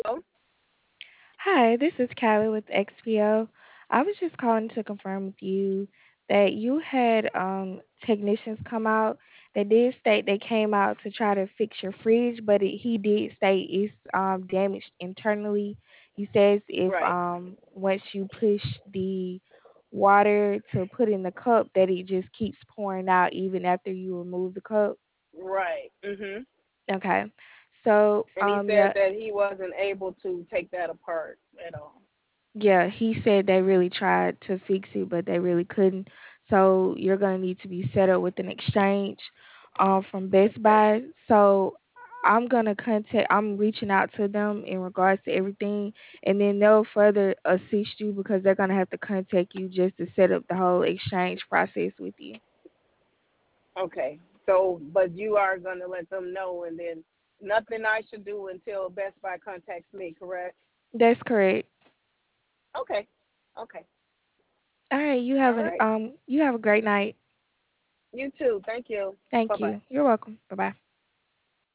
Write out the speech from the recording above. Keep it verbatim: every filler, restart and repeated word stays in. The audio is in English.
Hi, this is Callie with X P O. I was just calling to confirm with you that you had um technicians come out. They did state they came out to try to fix your fridge, but it, he did state it's um damaged internally. He says if Right, um once you push the water to put in the cup that it just keeps pouring out even after you remove the cup. right. Mhm. Okay. So And he um said yeah, that he wasn't able to take that apart at all. Yeah, he said they really tried to fix it, but they really couldn't. So you're gonna need to be set up with an exchange um, from Best Okay. Buy. So I'm gonna contact. I'm reaching out to them in regards to everything, and then they'll further assist you because they're gonna have to contact you just to set up the whole exchange process with you. Okay. So, but you are gonna let them know, and then nothing I should do until Best Buy contacts me. Correct? That's correct. Okay. Okay. All right, you All have a right. um, you have a great night. You too. Thank you. Thank Bye bye. you. You're welcome. Bye bye.